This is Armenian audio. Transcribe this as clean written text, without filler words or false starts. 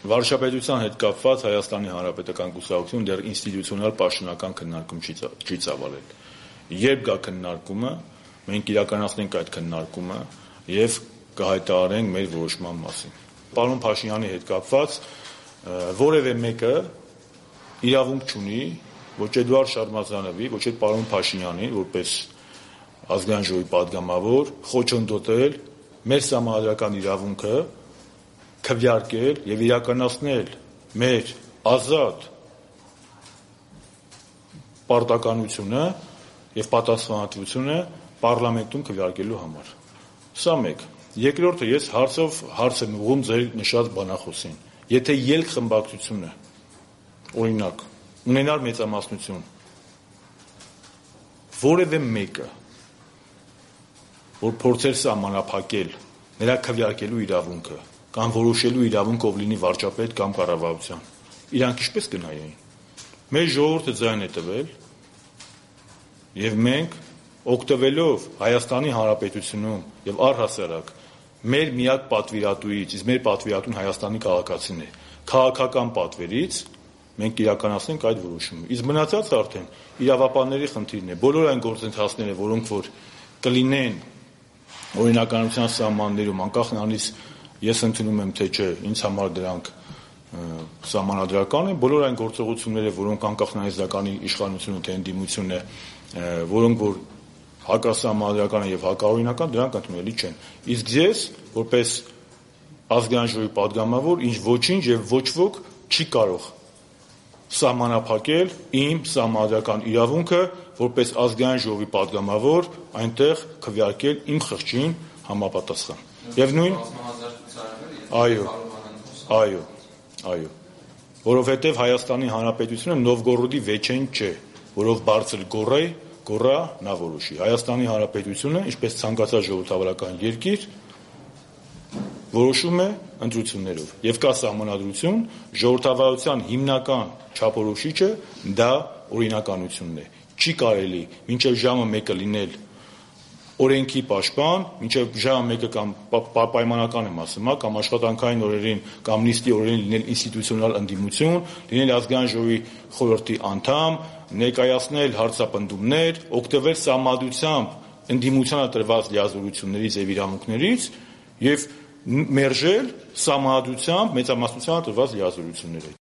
Վարչապետության հետ կապված Հայաստանի Հանրապետական կուսակցություն դեռ ինստիտուցիոնալ պաշտոնական քննարկում չի ծավալել։ Երբ գա քննարկումը, մենք իրականացնենք այդ քննարկումը եւ կհայտարարենք մեր որոշման մասին։ Պարոն Փաշինյանի հետ կապված որևէ մեկը իրավունք չունի ոչ Էդուարդ Շարմազանովի, ոչ էլ պարոն Փաշինյանին, որպես ազգային ժողովի պատգամավոր, խոչընդոտել մեր սահմանադրական իրավունքը քվեարկել եւ իրականացնել մեր ազատ պարտականությունը եւ պատասխանատվությունը պարլամենտում քվեարկելու համար։ Սա մեկ։ Երկրորդը ես հարց եմ ուղղում ձեր նշած բանախոսին։ Եթե ելք խմբակցությունը, օրինակ, ունենար մեծամասնություն, որևէ մեկը, որ փորձեր սահմանափակել նրա քվեարկելու իրավունքը կամ որոշելու իրավունք ով լինի վարչապետ կամ կառավարության, իրանք ինչպես կնայեին։ Մեր ժողովուրդը ձայն է տվել եւ մենք օգտվելով Հայաստանի Հանրապետությունում եւ առհասարակ մեր միակ պատվիրատուից, իսկ մեր պատվիրատուն Հայաստանի քաղաքացին է, քաղաքական պատվերից մենք իրականացնենք այդ որոշումը։ Իսկ մնացածը արդեն իրավապանների խնդիրն է։ Բոլոր այն գործընթացները, որոնք որ կլինեն օրինականության սահմաններում, անկախ նրանից ես ընդունում եմ թե չէ, ինձ համար դրանք սահմանադրական են, բոլոր այն գործողությունները, որոնք անկախ նրանից դականի իշխանությունը թե ընդդիմություն է, որոնք որ հակասահմանադրական եւ հակաօրինական, դրանք ընդունելի չեն։ Իսկ ես, որպես ազգային ժողովի պատգամավոր, ինչ ոչինչ եւ ոչ ոք չի կարող սահմանափակել իմ սահմանադրական իրավունքը, որպես ազգային ժողովի պատգամավոր, այնտեղ քվեարկել իմ խղճին համապատասխան։ Եվ նույն Այո, որովհետև Հայաստանի Հանրապետությունը Նովգորոդի վեճեն չէ, որով բարձր գոռա նա որոշի։ Հայաստանի Հանրապետությունը, ինչպես ցանկացած ժողովրդավարական երկիր, որոշում է ընտրություններով։ Եվ կա սահմանադրություն, ժողովրդավարության հիմնական չափորոշիչը դա օրինականությունն է։ Չի կարելի մինչև ժամը 1-ը լինել օրենքի պաշտպան, մինչև ժամը 1-ը կամ պայմանական եմ ասում, կամ աշխատանքային օրերին կամ նիստի օրերին լինել ինստիտուցիոնալ ընդդիմություն, լինել ազգային ժողովի խորհրդի անդամ, ներկայացնել հարցապնդումներ, օգտվել սահմանադրությամբ ընդդիմությանը տրված լիազորություններից եւ իրավունքներից եւ մերժել սահմանադրությամբ մեծամասնությանը տրված լիազորությունները։